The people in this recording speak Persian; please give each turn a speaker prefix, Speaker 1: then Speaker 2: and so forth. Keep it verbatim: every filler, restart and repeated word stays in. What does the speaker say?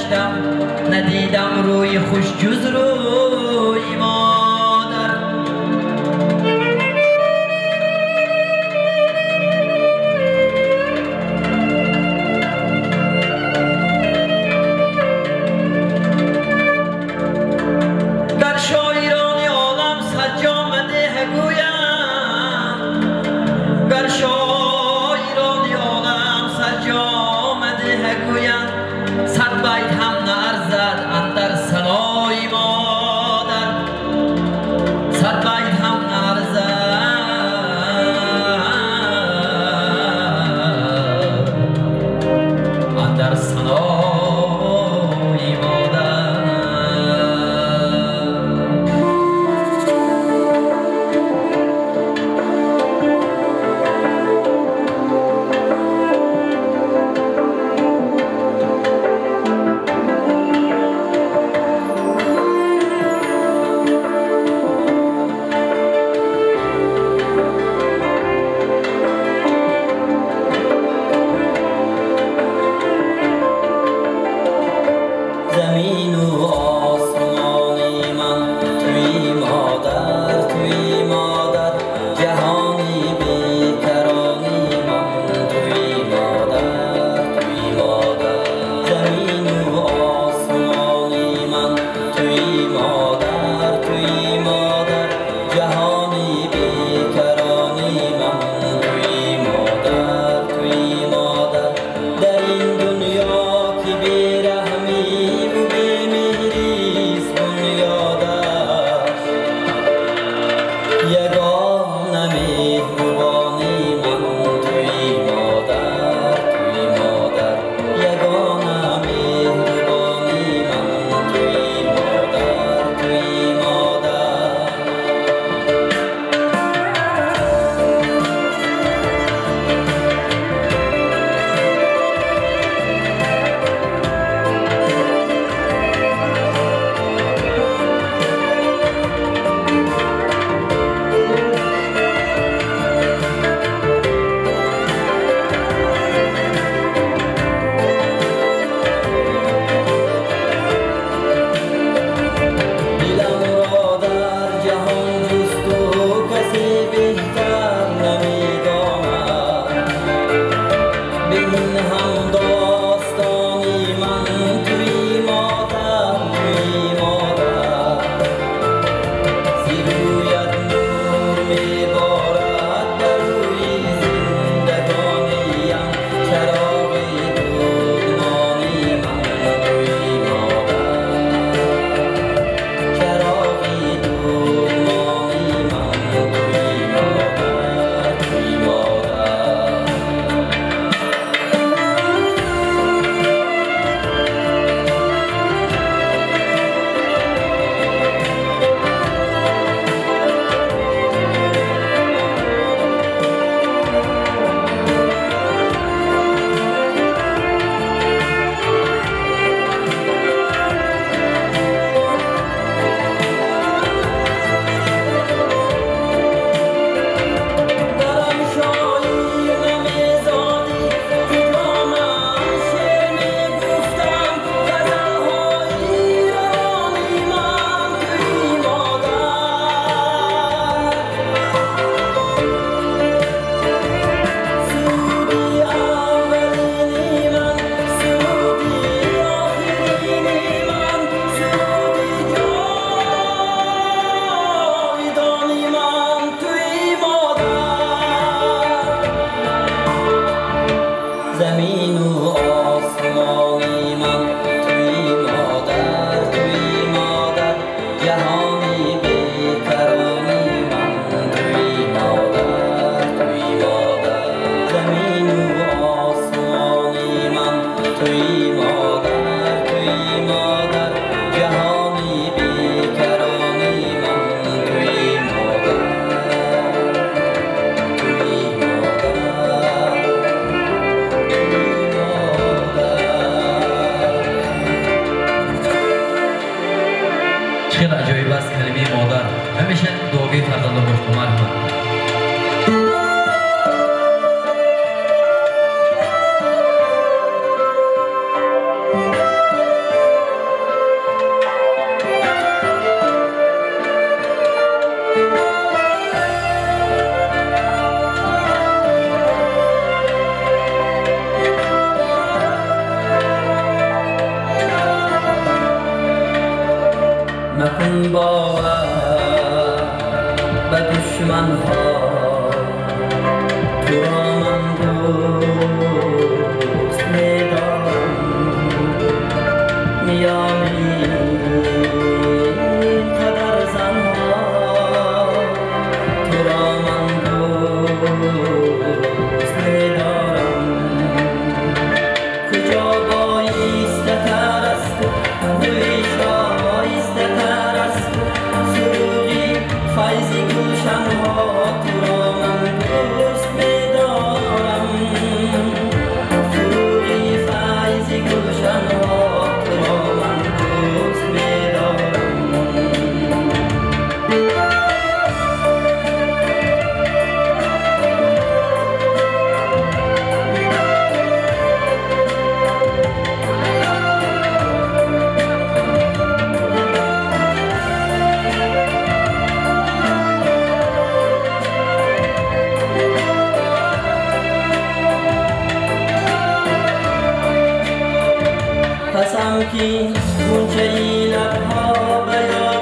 Speaker 1: گشتم ندیدم روی خوش جز روی مادر. در شاعران عالم صد جامده گویم، در شاعران عالم صد جامده گویم، صد بیت هم نارزد اندر ثنای مادر، صد بیت هم نارزد اندر ثنای زمین و آسمانی من توی مادر، توی مادر جهانی بیکرانی من توی مادر، توی مادر زمین و آسمانی من توی مادر، توی مادر جهانی بیکرانی من توی مادر، توی مادر در این دنیا که بیرحمی یگانه مهربانی من توی مادر، توی مادر یگانه مهربانی من توی مادر، توی مادر. زمین و آسمانی من توی مادر، توی مادر جهانی بیکرانی من توی مادر، توی مادر زمین و آسمانی من توی مادر، توی مادر جهانی بیکرانی من توی مادر، توی مادر. چقدر عجایب است کلمه مادر. همیشه دعای فرزندان باش کمک کن.
Speaker 2: کن باور به دشمن ها تو را من دوست می‌دارم میامی قدر زنها تو را من دوست می‌دارم کجا بایسته تر است گلیش را بایسته تر است سروغی فیضی گلشن ها تو را من دوست می‌دارم سروغی فیضی گلشن ها تو را من دوست می‌دارم قسم کی گونچه ای لبها به یاد